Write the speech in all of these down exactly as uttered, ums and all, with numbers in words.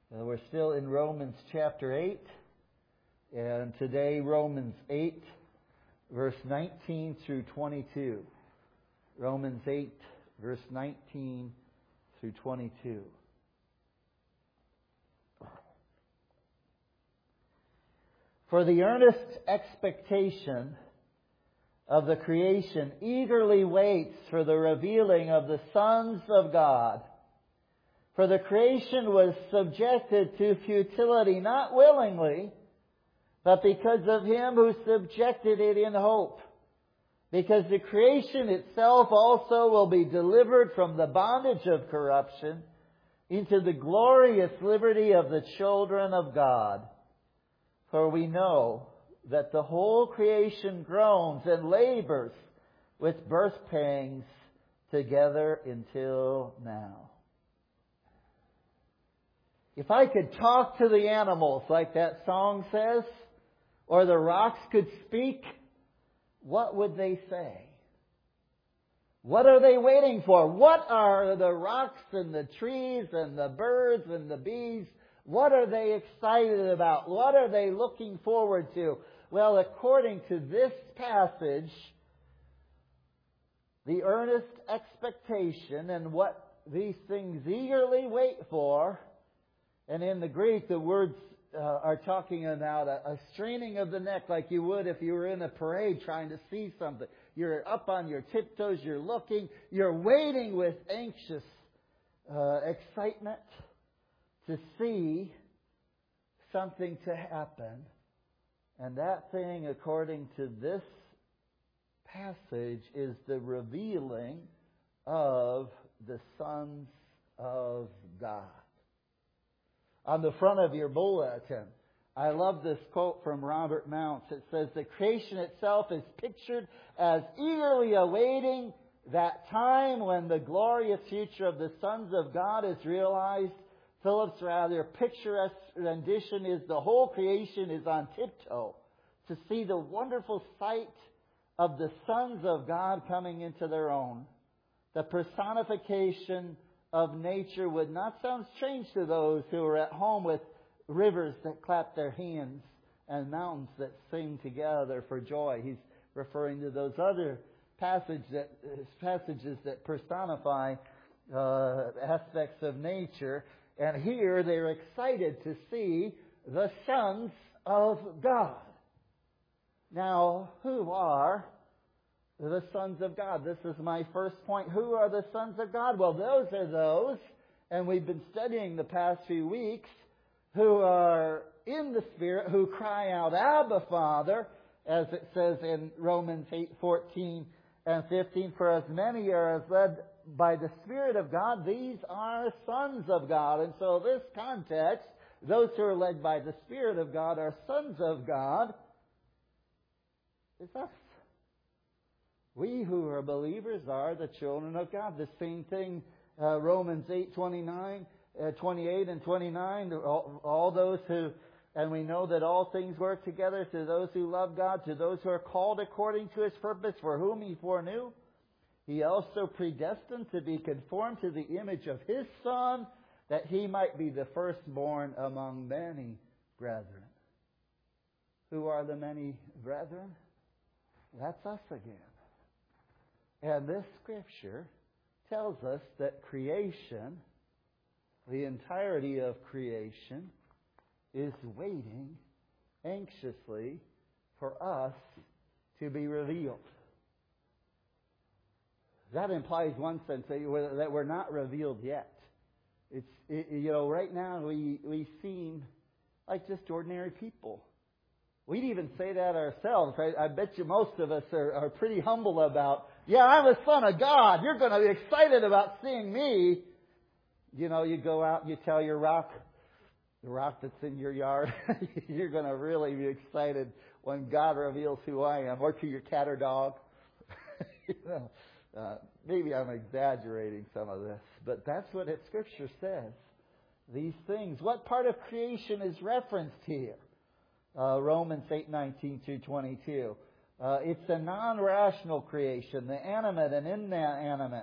Uh, we're still in Romans chapter eight, and today Romans eight, verse nineteen through twenty-two. Romans eight, verse nineteen through twenty-two. For the earnest expectation of the creation eagerly waits for the revealing of the sons of God. For the creation was subjected to futility, not willingly, but because of Him who subjected it in hope. Because the creation itself also will be delivered from the bondage of corruption into the glorious liberty of the children of God. For we know that the whole creation groans and labors with birth pangs together until now. If I could talk to the animals like that song says, or the rocks could speak, what would they say? What are they waiting for? What are the rocks and the trees and the birds and the bees? What are they excited about? What are they looking forward to? Well, according to this passage, the earnest expectation and what these things eagerly wait for, and in the Greek, the words uh, are talking about a, a straining of the neck like you would if you were in a parade trying to see something. You're up on your tiptoes, you're looking, you're waiting with anxious uh, excitement to see something to happen. And that thing, according to this passage, is the revealing of the sons of God. On the front of your bulletin, I love this quote from Robert Mounce. It says, the creation itself is pictured as eagerly awaiting that time when the glorious future of the sons of God is realized. Phillips' rather picturesque rendition is the whole creation is on tiptoe to see the wonderful sight of the sons of God coming into their own. The personification of nature would not sound strange to those who are at home with rivers that clap their hands and mountains that sing together for joy. He's referring to those other passage that, passages that personify uh, aspects of nature. And here they're excited to see the sons of God. Now, who are the sons of God? This is my first point. Who are the sons of God? Well, those are those, and we've been studying the past few weeks, who are in the Spirit, who cry out, Abba, Father, as it says in Romans eight fourteen and fifteen. For as many are as led by the Spirit of God, these are sons of God. And so this context, those who are led by the Spirit of God are sons of God. It's us. We who are believers are the children of God. The same thing, uh, Romans eight twenty-nine, uh, twenty-eight and twenty-nine, all, all those who, and we know that all things work together to those who love God, to those who are called according to His purpose, for whom He foreknew. He also predestined to be conformed to the image of His Son, that He might be the firstborn among many brethren. Who are the many brethren? That's us again. And this Scripture tells us that creation, the entirety of creation, is waiting anxiously for us to be revealed. That implies one sense that we're not revealed yet. It's it, you know right now we we seem like just ordinary people. We'd even say that ourselves. I, I bet you most of us are, are pretty humble about, yeah, I'm a son of God. You're going to be excited about seeing me. You know, you go out and you tell your rock, the rock that's in your yard, you're going to really be excited when God reveals who I am, or to your cat or dog. you know, uh, maybe I'm exaggerating some of this, but that's what it, Scripture says. These things. What part of creation is referenced here? Uh, Romans eight nineteen through twenty-two. Uh, it's a non-rational creation, the animate and inanimate,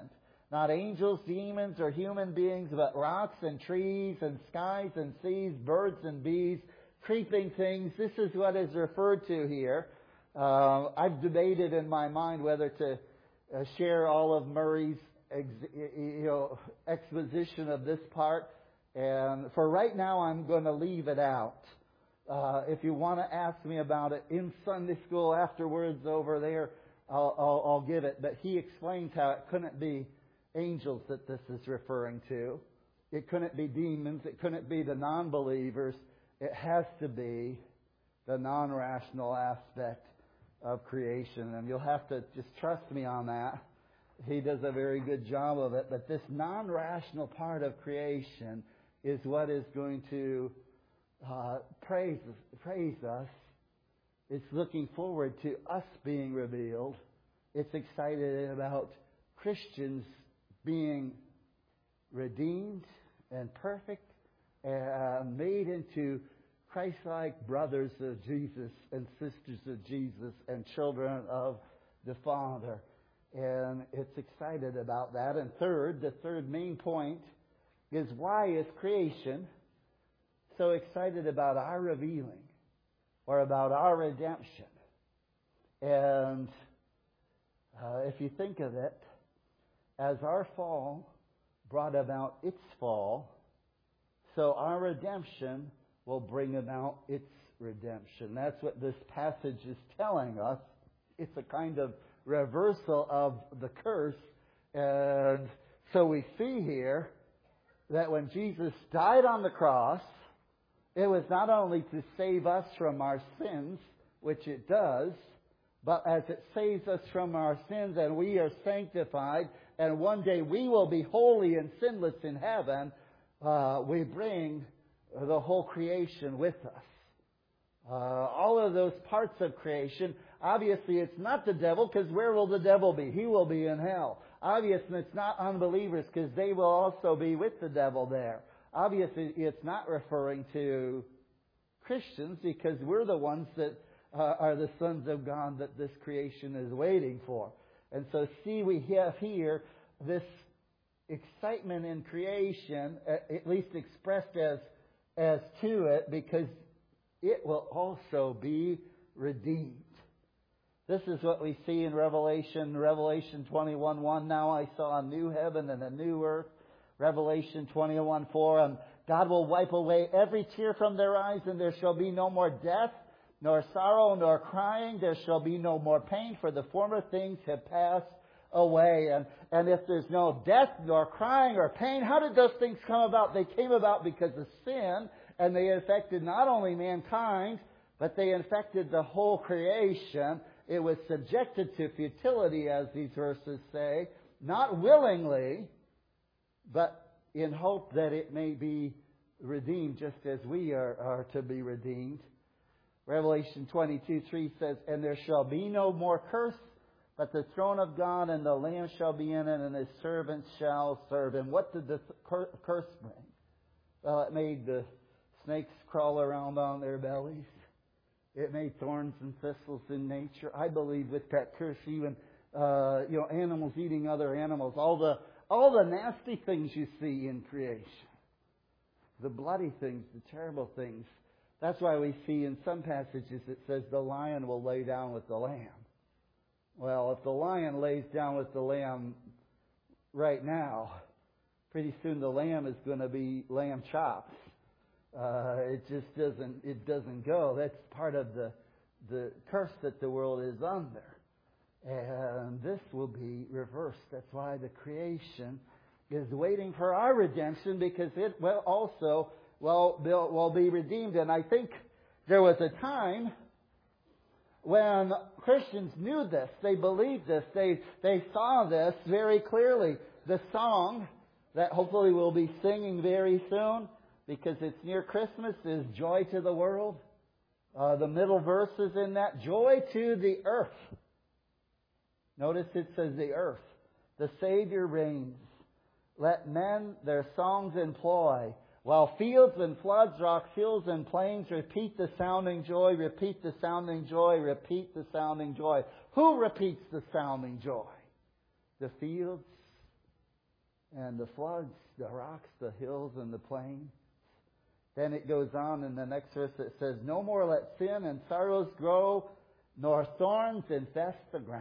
Not angels, demons, or human beings, but rocks and trees and skies and seas, birds and bees, creeping things. This is what is referred to here. Uh, I've debated in my mind whether to uh, share all of Murray's ex- you know, exposition of this part. And for right now, I'm going to leave it out. Uh, if you want to ask me about it in Sunday school afterwards over there, I'll, I'll, I'll give it. But he explains how it couldn't be angels that this is referring to. It couldn't be demons. It couldn't be the non-believers. It has to be the non-rational aspect of creation. And you'll have to just trust me on that. He does a very good job of it. But this non-rational part of creation is what is going to uh, praise, praise us. It's looking forward to us being revealed. It's excited about Christians being redeemed and perfect and made into Christ-like brothers of Jesus and sisters of Jesus and children of the Father. And it's excited about that. And third, the third main point is, why is creation so excited about our revealing or about our redemption? And uh, if you think of it, as our fall brought about its fall, so our redemption will bring about its redemption. That's what this passage is telling us. It's a kind of reversal of the curse. And so we see here that when Jesus died on the cross, it was not only to save us from our sins, which it does, but as it saves us from our sins and we are sanctified, and one day we will be holy and sinless in heaven, uh, we bring the whole creation with us. Uh, all of those parts of creation, obviously it's not the devil, because where will the devil be? He will be in hell. Obviously it's not unbelievers, because they will also be with the devil there. Obviously it's not referring to Christians, because we're the ones that uh, are the sons of God that this creation is waiting for. And so see, we have here this excitement in creation, at least expressed as, as to it, because it will also be redeemed. This is what we see in Revelation, Revelation twenty-one one. Now I saw a new heaven and a new earth. Revelation twenty-one four. And God will wipe away every tear from their eyes, and there shall be no more death, nor sorrow, nor crying. There shall be no more pain, for the former things have passed away. And, and if there's no death, nor crying, or pain, how did those things come about? They came about because of sin, and they affected not only mankind, but they infected the whole creation. It was subjected to futility, as these verses say, not willingly, but in hope that it may be redeemed, just as we are, are to be redeemed. Revelation twenty-two three says, and there shall be no more curse, but the throne of God and the Lamb shall be in it, and His servants shall serve Him. What did the curse bring? Well, it made the snakes crawl around on their bellies. It made thorns and thistles in nature. I believe with that curse, even uh, you know, animals eating other animals, all the all the nasty things you see in creation, the bloody things, the terrible things. That's why we see in some passages it says the lion will lay down with the lamb. Well, if the lion lays down with the lamb right now, pretty soon the lamb is going to be lamb chops. Uh, it just doesn't. It doesn't go. That's part of the the curse that the world is under, and this will be reversed. That's why the creation is waiting for our redemption, because it will also will will be redeemed. And I think there was a time when Christians knew this, they believed this, they they saw this very clearly. The song that hopefully we'll be singing very soon, because it's near Christmas, is Joy to the World. Uh, the middle verse is in that. Joy to the earth. Notice it says the earth. The Savior reigns. Let men their songs employ. While fields and floods, rocks, hills and plains repeat the sounding joy, repeat the sounding joy, repeat the sounding joy. Who repeats the sounding joy? The fields and the floods, the rocks, the hills, and the plains. Then it goes on in the next verse. It says, no more let sin and sorrows grow, nor thorns infest the ground.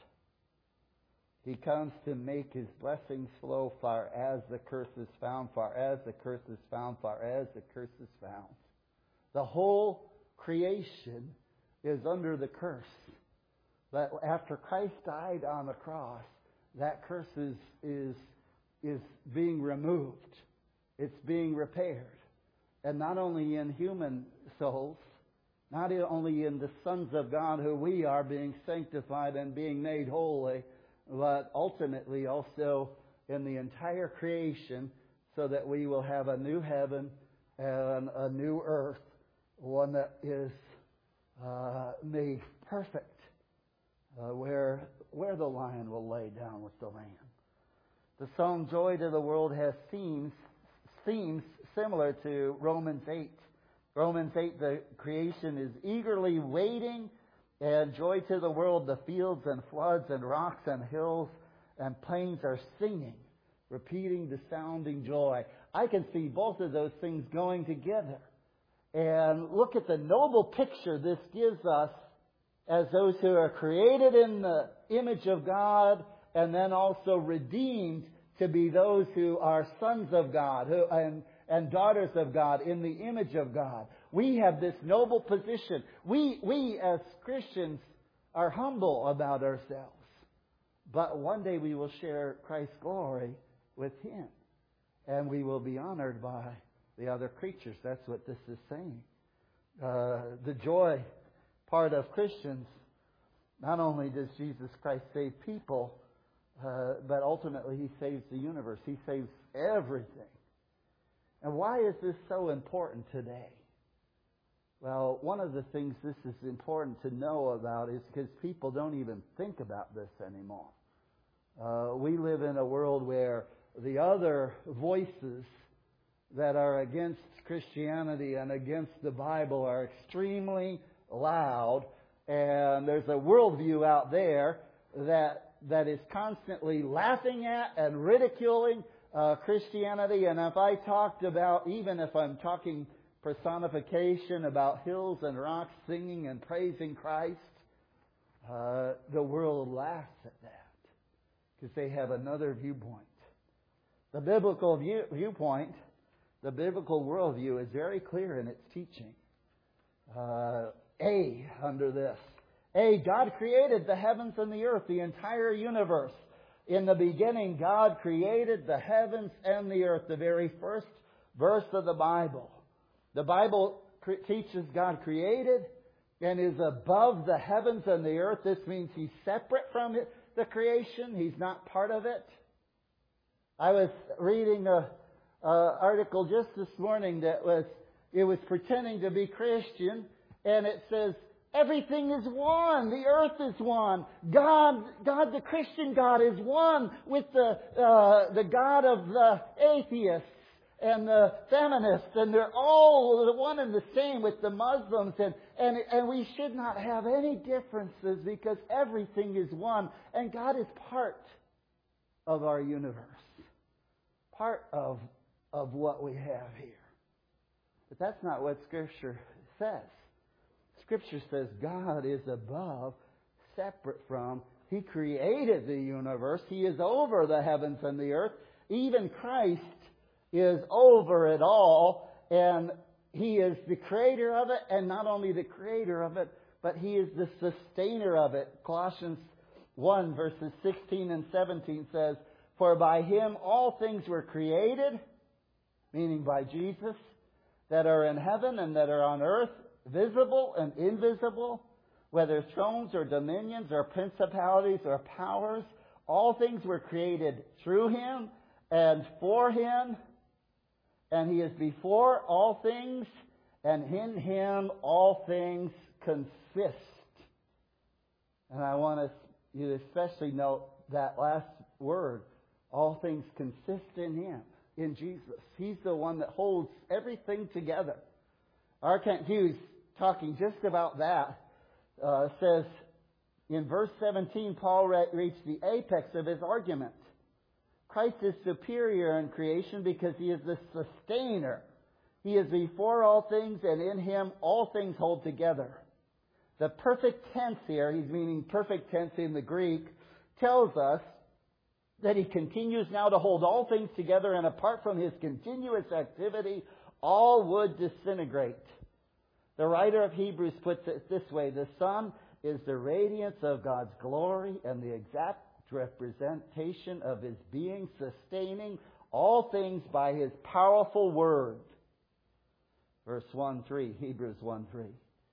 He comes to make His blessings flow far as the curse is found, far as the curse is found, far as the curse is found. The whole creation is under the curse. But after Christ died on the cross, that curse is, is, is being removed. It's being repaired. And not only in human souls, not only in the sons of God who we are being sanctified and being made holy, but ultimately also in the entire creation, so that we will have a new heaven and a new earth, one that is uh, made perfect, uh, where where the lion will lay down with the lamb. The song "Joy to the World" has themes themes similar to Romans eight. Romans eight, the creation is eagerly waiting, and joy to the world, the fields and floods and rocks and hills and plains are singing, repeating the sounding joy. I can see both of those things going together. And look at the noble picture this gives us as those who are created in the image of God and then also redeemed to be those who are sons of God who and, and daughters of God in the image of God. We have this noble position. We, we as Christians are humble about ourselves. But one day we will share Christ's glory with Him. And we will be honored by the other creatures. That's what this is saying. Uh, the joy part of Christians, not only does Jesus Christ save people, uh, but ultimately He saves the universe. He saves everything. And why is this so important today? Well, one of the things this is important to know about is because people don't even think about this anymore. Uh, we live in a world where the other voices that are against Christianity and against the Bible are extremely loud, and there's a worldview out there that that is constantly laughing at and ridiculing uh, Christianity. And if I talked about, even if I'm talking personification about hills and rocks singing and praising Christ, uh, the world laughs at that because they have another viewpoint. The biblical view, viewpoint, the biblical worldview is very clear in its teaching. Uh, A, under this. A, God created the heavens and the earth, the entire universe. In the beginning, God created the heavens and the earth, the very first verse of the Bible. The Bible teaches God created and is above the heavens and the earth. This means He's separate from it, the creation. He's not part of it. I was reading a, a article just this morning that was, it was pretending to be Christian, and it says, everything is one. The earth is one. God, God, the Christian God is one with the uh, the God of the atheists and the feminists, and they're all the one and the same with the Muslims, and, and, and we should not have any differences because everything is one, and God is part of our universe, part of, of what we have here. But that's not what Scripture says. Scripture says God is above, separate from. He created the universe. He is over the heavens and the earth. Even Christ is over it all, and He is the creator of it, and not only the creator of it, but He is the sustainer of it. Colossians one, verses sixteen and seventeen says, for by Him all things were created, meaning by Jesus, that are in heaven and that are on earth, visible and invisible, whether thrones or dominions or principalities or powers, all things were created through Him and for Him, and He is before all things, and in Him all things consist. And I want you to especially note that last word, all things consist in Him, in Jesus. He's the one that holds everything together. R. Kent Hughes, talking just about that, uh, says in verse seventeen, Paul re- reached the apex of his argument. Christ is superior in creation because He is the sustainer. He is before all things, and in Him all things hold together. The perfect tense here, he's meaning perfect tense in the Greek, tells us that He continues now to hold all things together, and apart from His continuous activity, all would disintegrate. The writer of Hebrews puts it this way: the Son is the radiance of God's glory and the exact representation of His being, sustaining all things by His powerful word. Verse one three, Hebrews one three.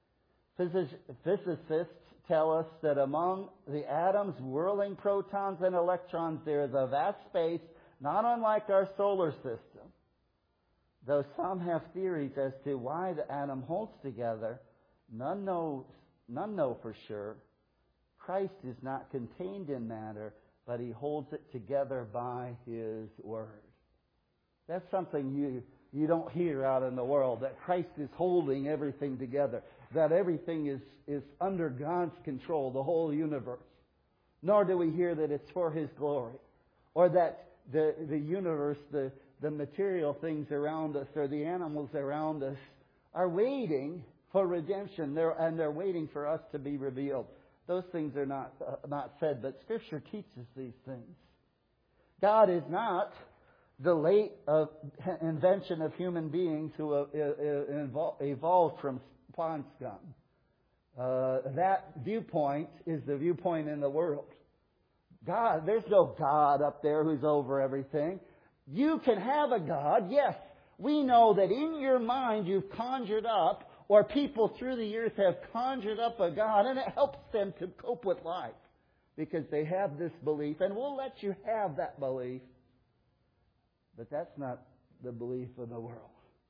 Physicists tell us that among the atoms, whirling protons and electrons, there is a vast space not unlike our solar system. Though some have theories as to why the atom holds together, none knows, none know for sure. Christ is not contained in matter, but He holds it together by His Word. That's something you, you don't hear out in the world, that Christ is holding everything together, that everything is, is under God's control, the whole universe. Nor do we hear that it's for His glory, or that the, the universe, the, the material things around us, or the animals around us are waiting for redemption, they're, and they're waiting for us to be revealed. Those things are not, uh, not said, but Scripture teaches these things. God is not the late uh, invention of human beings who uh, uh, evolved from pond scum. Uh, that viewpoint is the viewpoint in the world. God, there's no God up there who's over everything. You can have a God, yes. We know that in your mind you've conjured up, or people through the years have conjured up a God, and it helps them to cope with life because they have this belief, and we'll let you have that belief. But that's not the belief in the world.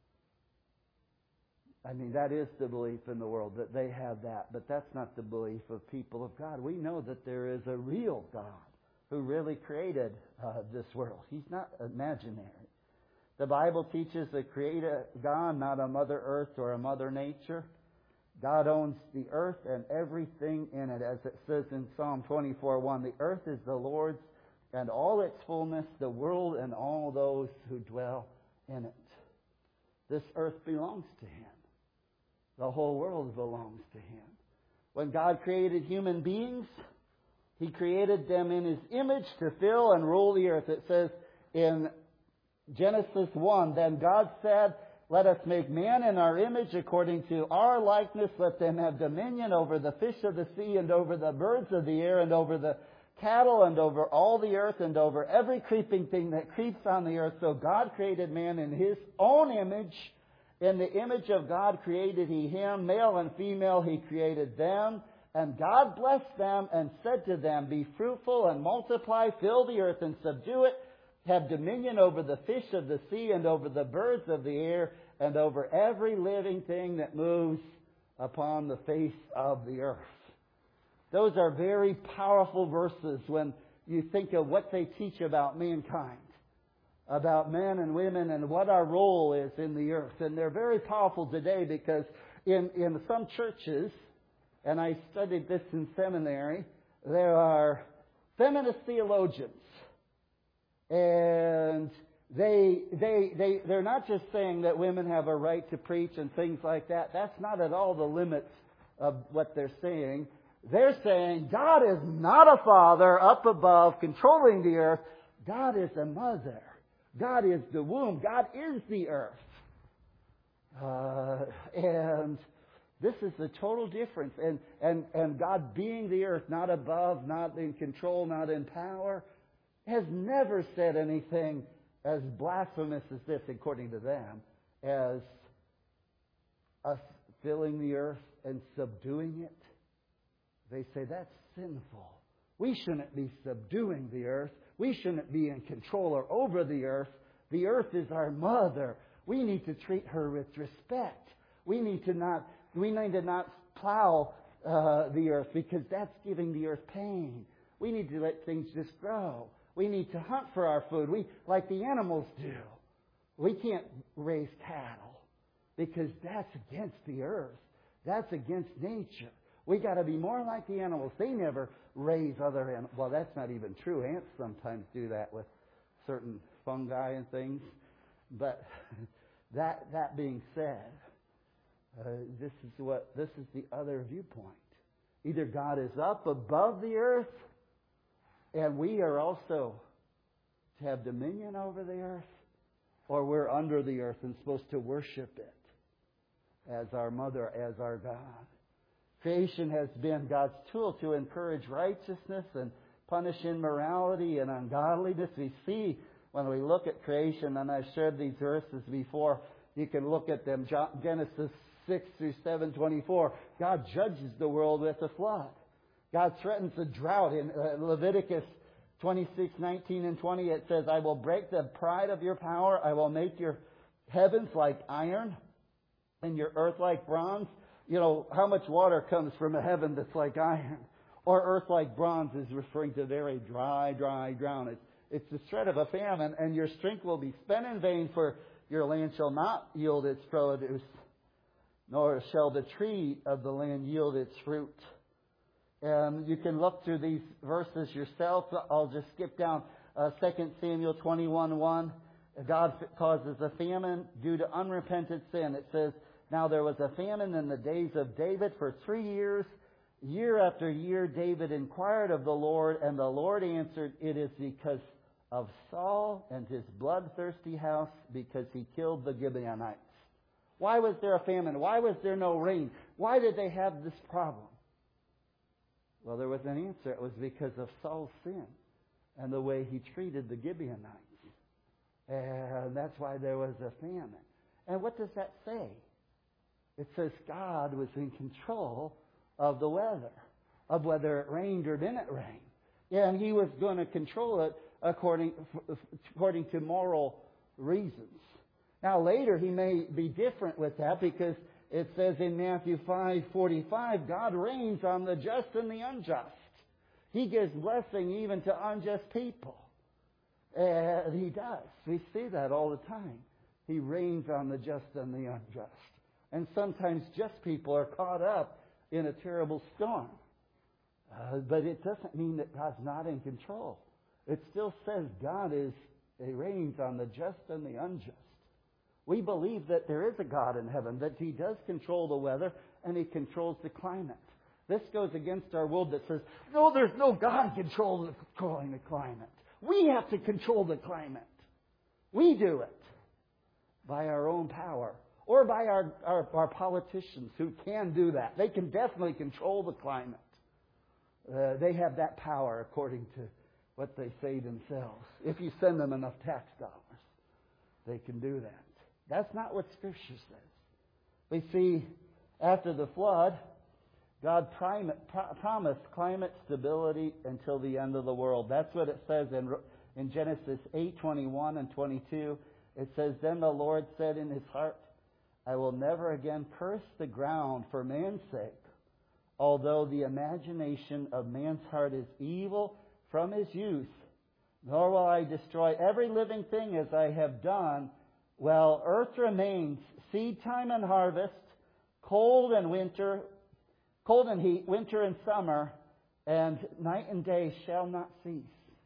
I mean, that is the belief in the world, that they have that. But that's not the belief of people of God. We know that there is a real God who really created uh, this world. He's not imaginary. The Bible teaches a creator God, not a Mother Earth or a Mother Nature. God owns the earth and everything in it, as it says in Psalm twenty-four one. The earth is the Lord's and all its fullness, the world and all those who dwell in it. This earth belongs to Him. The whole world belongs to Him. When God created human beings, He created them in His image to fill and rule the earth. It says in Genesis one, then God said, let us make man in our image according to our likeness. Let them have dominion over the fish of the sea and over the birds of the air and over the cattle and over all the earth and over every creeping thing that creeps on the earth. So God created man in His own image. In the image of God created He him. Male and female He created them. And God blessed them and said to them, be fruitful and multiply, fill the earth and subdue it. Have dominion over the fish of the sea and over the birds of the air and over every living thing that moves upon the face of the earth. Those are very powerful verses when you think of what they teach about mankind, about men and women and what our role is in the earth. And they're very powerful today because in, in some churches, and I studied this in seminary, there are feminist theologians. And they, they, they, they're not just saying that women have a right to preach and things like that. That's not at all the limits of what they're saying. They're saying God is not a father up above controlling the earth. God is a mother. God is the womb. God is the earth. Uh, and this is a total difference. And, and, and God being the earth, not above, not in control, not in power, has never said anything as blasphemous as this, according to them, as us filling the earth and subduing it. They say that's sinful. We shouldn't be subduing the earth. We shouldn't be in control or over the earth. The earth is our mother. We need to treat her with respect. We need to not, we need to not plow uh, the earth because that's giving the earth pain. We need to let things just grow. We need to hunt for our food, we like the animals do. We can't raise cattle because that's against the earth. That's against nature. We got to be more like the animals. They never raise other animals. Well, that's not even true. Ants sometimes do that with certain fungi and things. But that that being said, uh, this is what this is the other viewpoint. Either God is up above the earth, and we are also to have dominion over the earth, or we're under the earth and supposed to worship it as our mother, as our God. Creation has been God's tool to encourage righteousness and punish immorality and ungodliness. We see when we look at creation, and I've shared these verses before, you can look at them. Genesis six through seven twenty-four. God judges the world with a flood. God threatens a drought. In Leviticus twenty-six, nineteen and twenty, it says, I will break the pride of your power. I will make your heavens like iron and your earth like bronze. You know, how much water comes from a heaven that's like iron? Or earth like bronze is referring to very dry, dry ground. It's, it's the threat of a famine, and your strength will be spent in vain, for your land shall not yield its produce, nor shall the tree of the land yield its fruit. And you can look through these verses yourself. I'll just skip down uh, Second Samuel twenty-one one. God causes a famine due to unrepentant sin. It says, now there was a famine in the days of David for three years. Year after year, David inquired of the Lord, and the Lord answered, it is because of Saul and his bloodthirsty house, because he killed the Gibeonites. Why was there a famine? Why was there no rain? Why did they have this problem? Well, there was an answer. It was because of Saul's sin and the way he treated the Gibeonites. And that's why there was a famine. And what does that say? It says God was in control of the weather, of whether it rained or didn't rain. And He was going to control it according, according to moral reasons. Now later He may be different with that, because it says in Matthew five forty-five, God reigns on the just and the unjust. He gives blessing even to unjust people. And He does. We see that all the time. He reigns on the just and the unjust. And sometimes just people are caught up in a terrible storm. Uh, but it doesn't mean that God's not in control. It still says God is He reigns on the just and the unjust. We believe that there is a God in heaven, that He does control the weather and He controls the climate. This goes against our world that says, no, there's no God controlling the climate. We have to control the climate. We do it by our own power, or by our, our, our politicians who can do that. They can definitely control the climate. Uh, they have that power according to what they say themselves. If you send them enough tax dollars, they can do that. That's not what Scripture says. We see after the flood, God prim- pro- promised climate stability until the end of the world. That's what it says in, in Genesis eight twenty-one and twenty-two. It says, then the Lord said in His heart, I will never again curse the ground for man's sake, although the imagination of man's heart is evil from his youth, nor will I destroy every living thing as I have done, while earth remains, seed time and harvest, cold and winter, cold and heat, winter and summer, and night and day shall not cease.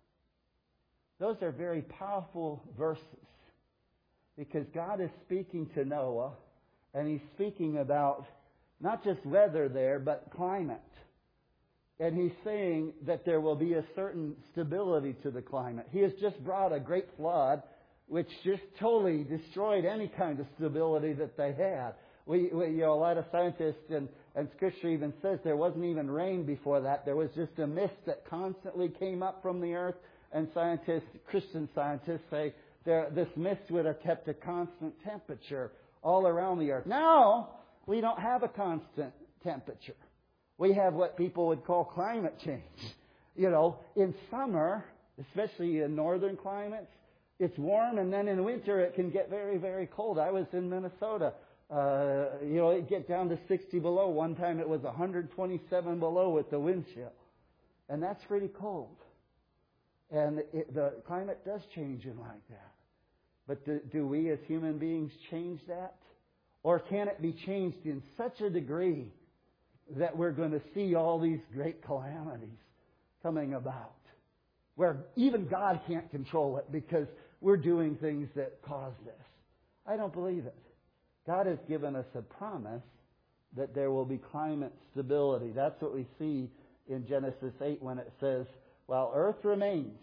Those are very powerful verses, because God is speaking to Noah, and He's speaking about not just weather there, but climate. And He's saying that there will be a certain stability to the climate. He has just brought a great flood, which just totally destroyed any kind of stability that they had. We, we you know, a lot of scientists and, and Scripture even says there wasn't even rain before that. There was just a mist that constantly came up from the earth. And scientists, Christian scientists say there, this mist would have kept a constant temperature all around the earth. Now, we don't have a constant temperature. We have what people would call climate change. You know, in summer, especially in northern climates, it's warm, and then in winter it can get very, very cold. I was in Minnesota. Uh, you know, it get down to sixty below. One time it was one hundred twenty-seven below with the wind chill. And that's pretty cold. And it, the climate does change in like that. But do, do we as human beings change that? Or can it be changed in such a degree that we're going to see all these great calamities coming about? where even God can't control it because we're doing things that cause this. I don't believe it. God has given us a promise that there will be climate stability. That's what we see in Genesis eight when it says, while earth remains,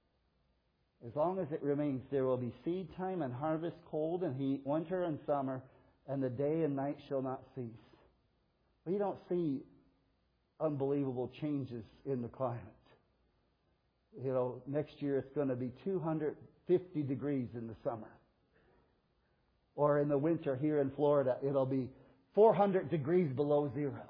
as long as it remains, there will be seed time and harvest, cold and heat, winter and summer, and the day and night shall not cease. We don't see unbelievable changes in the climate. You know, next year it's going to be two hundred fifty degrees in the summer. Or in the winter here in Florida, it'll be four hundred degrees below zero.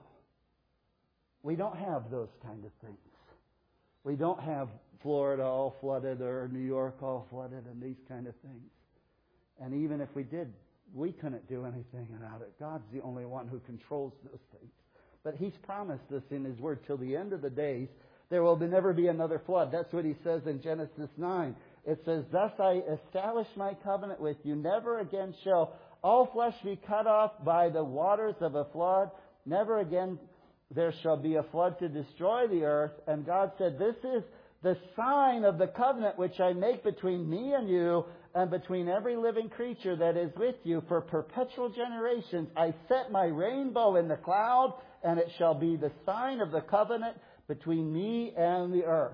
We don't have those kind of things. We don't have Florida all flooded or New York all flooded and these kind of things. And even if we did, we couldn't do anything about it. God's the only one who controls those things. But He's promised us in His Word, till the end of the days, there will be, never be another flood. That's what He says in Genesis nine. It says, thus I establish my covenant with you. Never again shall all flesh be cut off by the waters of a flood. Never again there shall be a flood to destroy the earth. And God said, this is the sign of the covenant which I make between me and you and between every living creature that is with you for perpetual generations. I set my rainbow in the cloud, and it shall be the sign of the covenant between me and the earth.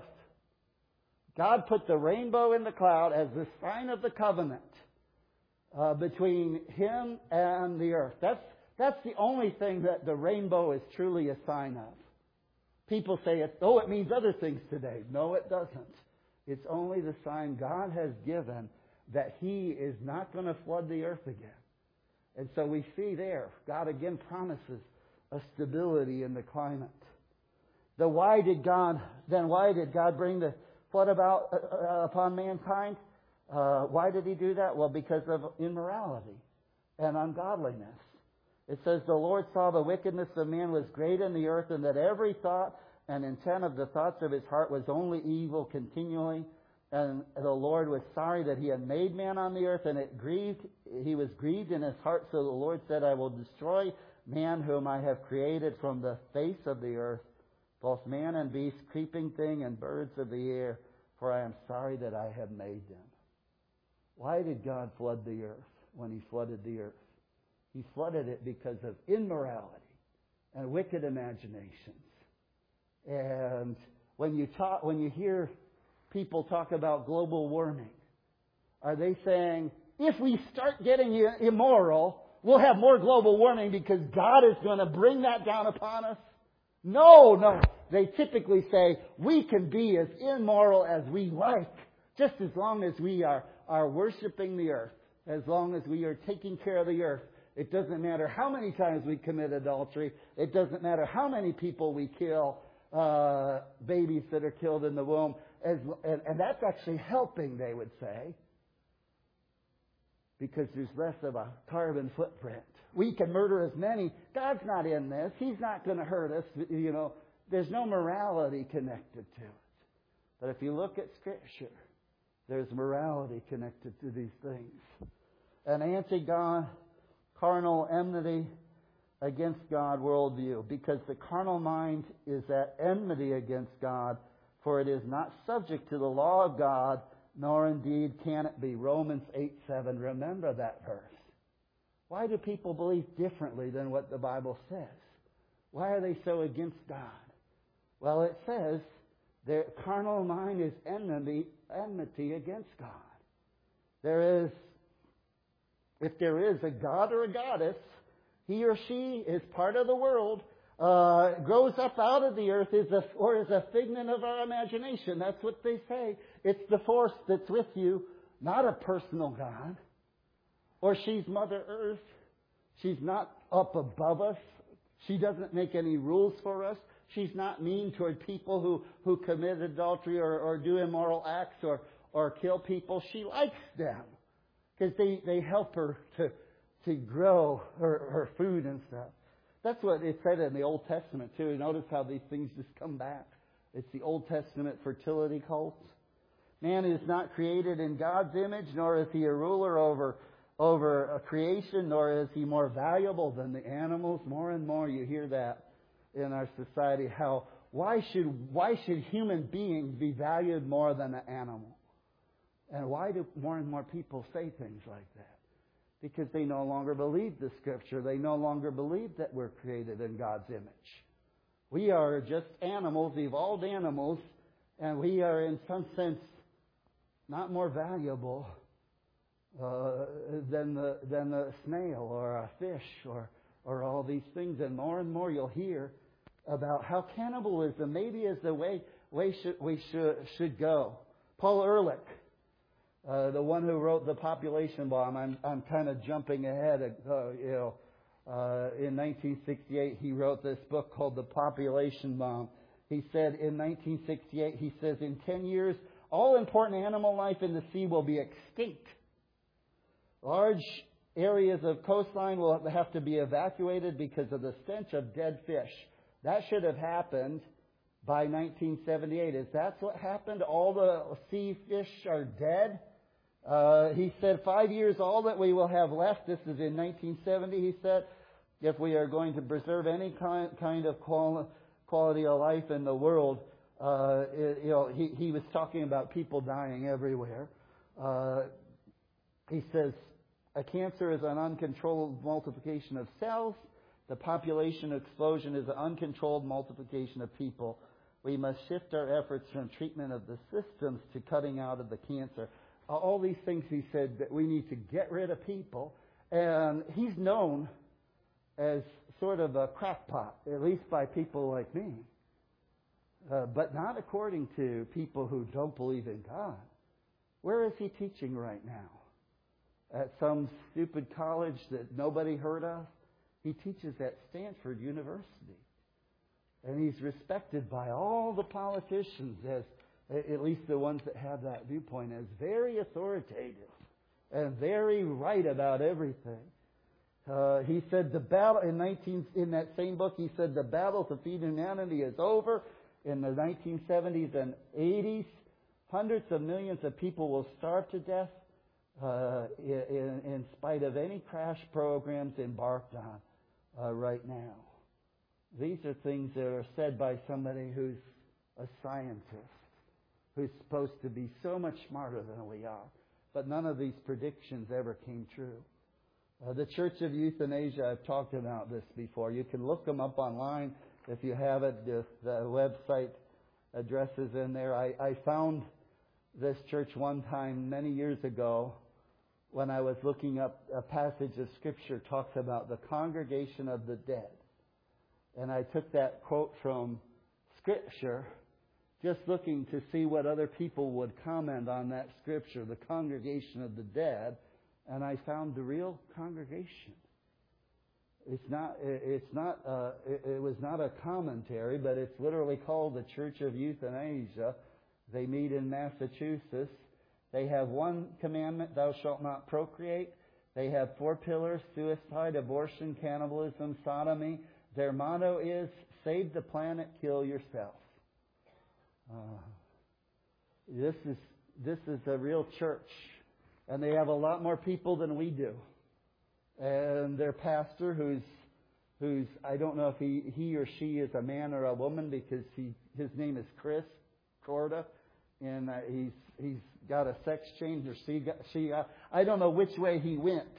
God put the rainbow in the cloud as the sign of the covenant uh, between Him and the earth. That's, that's the only thing that the rainbow is truly a sign of. People say, it, oh, it means other things today. No, it doesn't. It's only the sign God has given that He is not going to flood the earth again. And so we see there, God again promises a stability in the climate. The why did God, then why did God bring the flood about uh, upon mankind? Uh, why did He do that? Well, because of immorality and ungodliness. It says, the Lord saw the wickedness of man was great in the earth, and that every thought and intent of the thoughts of his heart was only evil continually. And the Lord was sorry that He had made man on the earth, and it grieved, He was grieved in His heart. So the Lord said, I will destroy man whom I have created from the face of the earth, both man and beast, creeping thing, and birds of the air, for I am sorry that I have made them. Why did God flood the earth when He flooded the earth? He flooded it because of immorality and wicked imaginations. And when you talk, when you hear people talk about global warming, are they saying, if we start getting immoral, we'll have more global warming because God is going to bring that down upon us? No, no. They typically say, we can be as immoral as we like, just as long as we are, are worshiping the earth, as long as we are taking care of the earth. It doesn't matter how many times we commit adultery. It doesn't matter how many people we kill, uh, babies that are killed in the womb. As, and, and that's actually helping, they would say, because there's less of a carbon footprint. We can murder as many. God's not in this. He's not going to hurt us. You know, there's no morality connected to it. But if you look at Scripture, there's morality connected to these things. An anti-God, carnal enmity against God worldview, because the carnal mind is at enmity against God, for it is not subject to the law of God, nor indeed can it be. Romans eight seven. Remember that verse. Why do people believe differently than what the Bible says? Why are they so against God? Well, it says their carnal mind is enmity, enmity against God. There is, if there is a god or a goddess, he or she is part of the world, uh, grows up out of the earth, is a, or is a figment of our imagination. That's what they say. It's the force that's with you, not a personal God. Or she's Mother Earth. She's not up above us. She doesn't make any rules for us. She's not mean toward people who, who commit adultery or, or do immoral acts or, or kill people. She likes them because they, they help her to, to grow her, her food and stuff. That's what it said in the Old Testament too. Notice how these things just come back. It's the Old Testament fertility cults. Man is not created in God's image, nor is he a ruler over over a creation, nor is he more valuable than the animals. More and more you hear that in our society, how why should why should human beings be valued more than an animal? And why do more and more people say things like that? Because they no longer believe the Scripture. They no longer believe that we're created in God's image. We are just animals, evolved animals, and we are in some sense not more valuable uh, than the than the snail or a fish or or all these things. And more and more you'll hear about how cannibalism maybe is the way way should, we should should go. Paul Ehrlich, uh, the one who wrote The Population Bomb. I'm I'm kind of jumping ahead. Uh, you know, uh, in nineteen sixty-eight he wrote this book called The Population Bomb. He said in nineteen sixty-eight, he says, in ten years, all important animal life in the sea will be extinct. Large areas of coastline will have to be evacuated because of the stench of dead fish. That should have happened by nineteen seventy-eight. Is that what happened? All the sea fish are dead? Uh, he said, five years, all that we will have left, this is in nineteen seventy, he said, if we are going to preserve any kind, kind of quality, quality of life in the world, uh, it, you know, he, he was talking about people dying everywhere. Uh, he says, a cancer is an uncontrolled multiplication of cells. The population explosion is an uncontrolled multiplication of people. We must shift our efforts from treatment of the systems to cutting out of the cancer. All these things he said that we need to get rid of people. And he's known as sort of a crackpot, at least by people like me. Uh, but not according to people who don't believe in God. Where is he teaching right now? At some stupid college that nobody heard of? He teaches at Stanford University. And he's respected by all the politicians, as at least the ones that have that viewpoint, as very authoritative and very right about everything. Uh, he said the battle in nineteen in that same book. He said the battle to feed humanity is over. In the nineteen seventies and eighties, hundreds of millions of people will starve to death uh, in, in spite of any crash programs embarked on uh, right now. These are things that are said by somebody who's a scientist, who's supposed to be so much smarter than we are. But none of these predictions ever came true. Uh, the Church of Euthanasia, I've talked about this before. You can look them up online if you have it. The, the website address is in there. I, I found this church one time many years ago when I was looking up a passage of Scripture talks about the congregation of the dead. And I took that quote from Scripture, just looking to see what other people would comment on that Scripture, the congregation of the dead, and I found the real congregation. It's not. It's not. Uh, it, it was not a commentary, but it's literally called the Church of Euthanasia. They meet in Massachusetts. They have one commandment: "Thou shalt not procreate." They have four pillars: suicide, abortion, cannibalism, sodomy. Their motto is "Save the planet, kill yourself." Uh, this is this is a real church, and they have a lot more people than we do. And their pastor, who's who's I don't know if he he or she is a man or a woman, because he his name is Chris Corda, and uh, he's he's got a sex change, or she got, she uh, I don't know which way he went,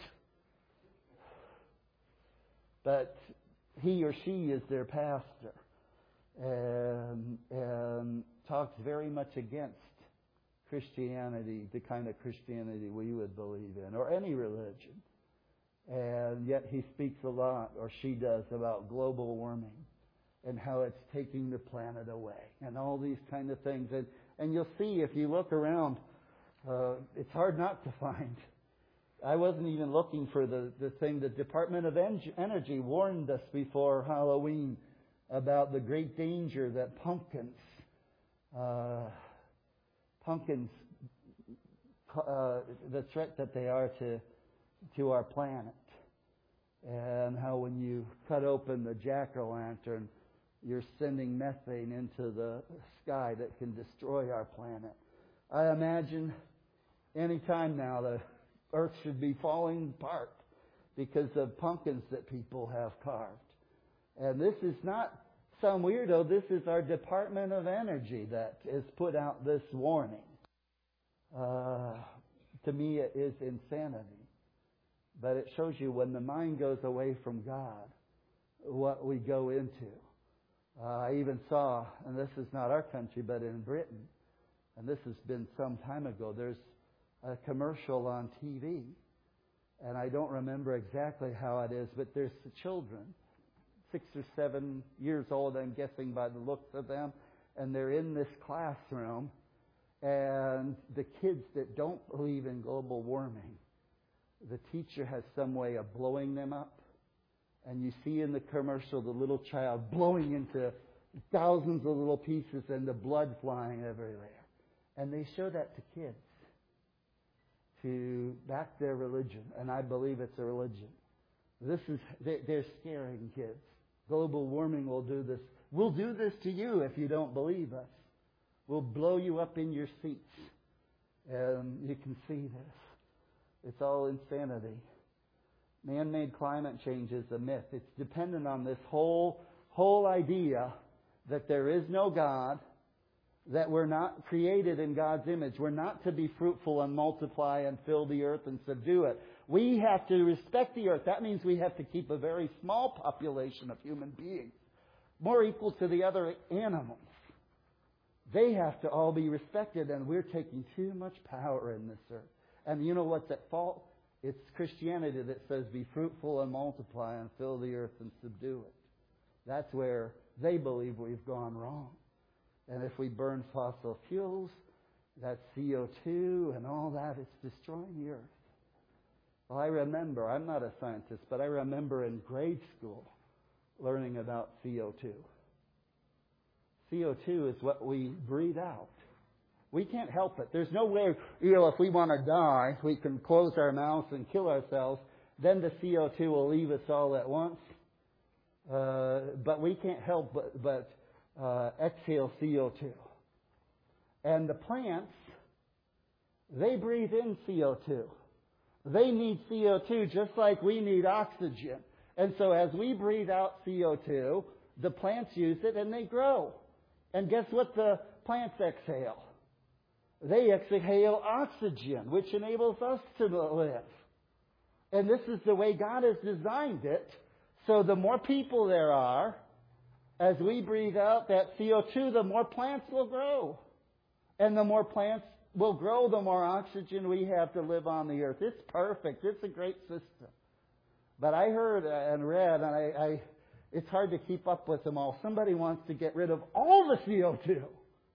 but he or she is their pastor, and and talks very much against Christianity, the kind of Christianity we would believe in, or any religion. And yet he speaks a lot, or she does, about global warming and how it's taking the planet away and all these kind of things. And, and you'll see if you look around, uh, it's hard not to find. I wasn't even looking for the, the thing. The Department of Energy warned us before Halloween about the great danger that pumpkins, uh, pumpkins, uh, the threat that they are to to our planet, and how when you cut open the jack-o'-lantern, you're sending methane into the sky that can destroy our planet. I imagine any time now the earth should be falling apart because of pumpkins that people have carved. And this is not some weirdo. This is our Department of Energy that has put out this warning. Uh, to me, it is insanity. But it shows you when the mind goes away from God, what we go into. Uh, I even saw, and this is not our country, but in Britain, and this has been some time ago, there's a commercial on T V, and I don't remember exactly how it is, but there's the children, six or seven years old, I'm guessing by the looks of them, and they're in this classroom, and the kids that don't believe in global warming, the teacher has some way of blowing them up. And you see in the commercial the little child blowing into thousands of little pieces and the blood flying everywhere. And they show that to kids to back their religion. And I believe it's a religion. This is, they're scaring kids. Global warming will do this. We'll do this to you if you don't believe us. We'll blow you up in your seats. And you can see this. It's all insanity. Man-made climate change is a myth. It's dependent on this whole whole idea that there is no God, that we're not created in God's image. We're not to be fruitful and multiply and fill the earth and subdue it. We have to respect the earth. That means we have to keep a very small population of human beings, more equal to the other animals. They have to all be respected, and we're taking too much power in this earth. And you know what's at fault? It's Christianity that says, be fruitful and multiply and fill the earth and subdue it. That's where they believe we've gone wrong. And if we burn fossil fuels, that C O two and all that, it's destroying the earth. Well, I remember, I'm not a scientist, but I remember in grade school learning about C O two. C O two is what we breathe out. We can't help it. There's no way, you know, if we want to die, we can close our mouths and kill ourselves. Then the C O two will leave us all at once. Uh, but we can't help but, but uh, exhale C O two. And the plants, they breathe in C O two. They need C O two just like we need oxygen. And so as we breathe out C O two, the plants use it and they grow. And guess what the plants exhale? They exhale oxygen, which enables us to live. And this is the way God has designed it. So the more people there are, as we breathe out that C O two, the more plants will grow. And the more plants will grow, the more oxygen we have to live on the earth. It's perfect. It's a great system. But I heard and read, and I, I it's hard to keep up with them all. Somebody wants to get rid of all the C O two.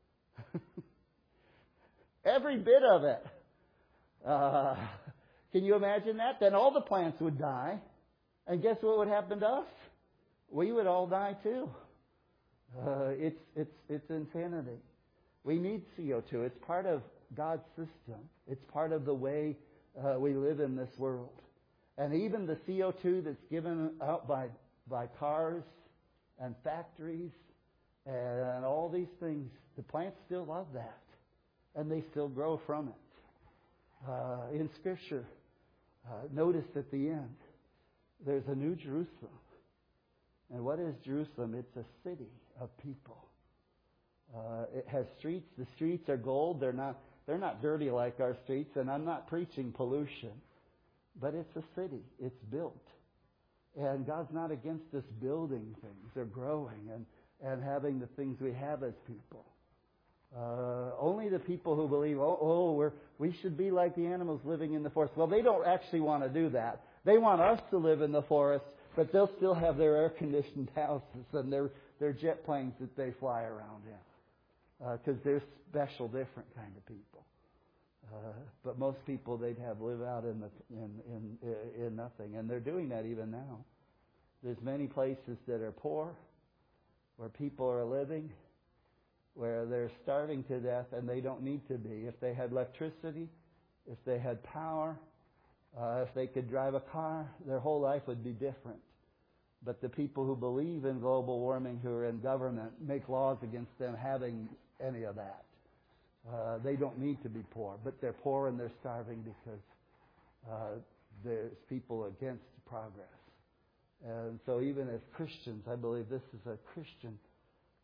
Every bit of it. Uh, can you imagine that? Then all the plants would die. And guess what would happen to us? We would all die too. Uh, it's, it's, it's insanity. We need C O two. It's part of God's system. It's part of the way uh, we live in this world. And even the C O two that's given out by, by cars and factories and all these things, the plants still love that. And they still grow from it. Uh, in Scripture, uh, notice at the end, there's a new Jerusalem. And what is Jerusalem? It's a city of people. Uh, it has streets. The streets are gold. They're not, they're not dirty like our streets. And I'm not preaching pollution. But it's a city. It's built. And God's not against us building things or growing and, and having the things we have as people. Uh, only the people who believe, oh, oh we're, we should be like the animals living in the forest. Well, they don't actually want to do that. They want us to live in the forest, but they'll still have their air-conditioned houses and their, their jet planes that they fly around in. Because uh, they're special, different kind of people. Uh, but most people they'd have live out in, the, in, in, in nothing. And they're doing that even now. There's many places that are poor, where people are living, where they're starving to death and they don't need to be. If they had electricity, if they had power, uh, if they could drive a car, their whole life would be different. But the people who believe in global warming, who are in government, make laws against them having any of that. Uh, they don't need to be poor, but they're poor and they're starving because uh, there's people against progress. And so even as Christians, I believe this is a Christian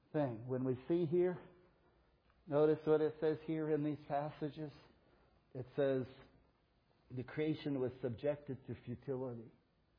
thing. When we see here, notice what it says here in these passages. It says the creation was subjected to futility.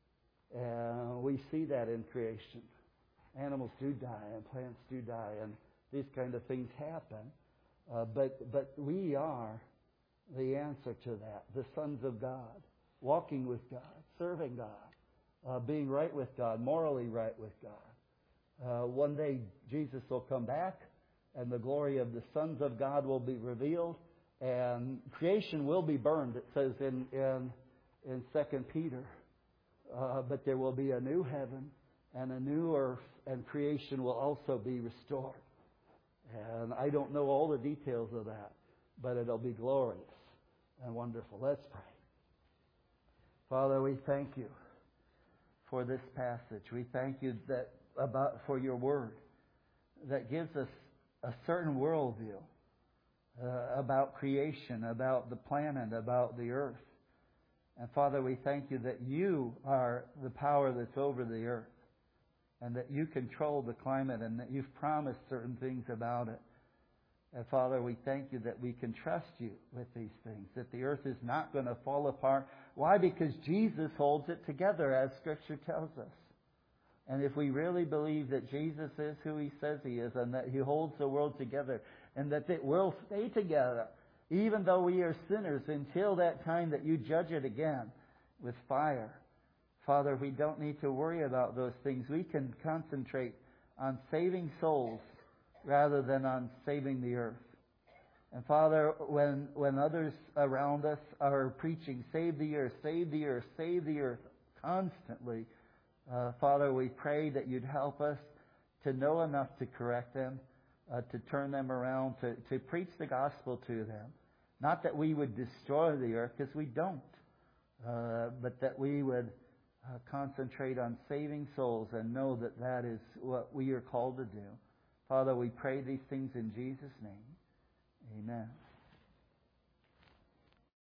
And we see that in creation. Animals do die and plants do die and these kind of things happen. Uh, but but we are the answer to that. The sons of God, walking with God, serving God, uh, being right with God, morally right with God. Uh, one day Jesus will come back and the glory of the sons of God will be revealed and creation will be burned, it says in, in, in Second Peter. Uh, but there will be a new heaven and a new earth, and creation will also be restored. And I don't know all the details of that, but it'll be glorious and wonderful. Let's pray. Father, we thank you for this passage. We thank you that about for your word that gives us a certain worldview uh, about creation, about the planet, about the earth. And Father, we thank you that you are the power that's over the earth and that you control the climate and that you've promised certain things about it. And Father, we thank you that we can trust you with these things, that the earth is not going to fall apart. Why? Because Jesus holds it together, as Scripture tells us. And if we really believe that Jesus is who He says He is and that He holds the world together and that it will stay together, even though we are sinners, until that time that you judge it again with fire. Father, we don't need to worry about those things. We can concentrate on saving souls rather than on saving the earth. And Father, when when others around us are preaching, save the earth, save the earth, save the earth, constantly, uh, Father, we pray that you'd help us to know enough to correct them, uh, to turn them around, to, to preach the gospel to them. Not that we would destroy the earth, because we don't, uh, but that we would uh, concentrate on saving souls and know that that is what we are called to do. Father, we pray these things in Jesus' name. Amen.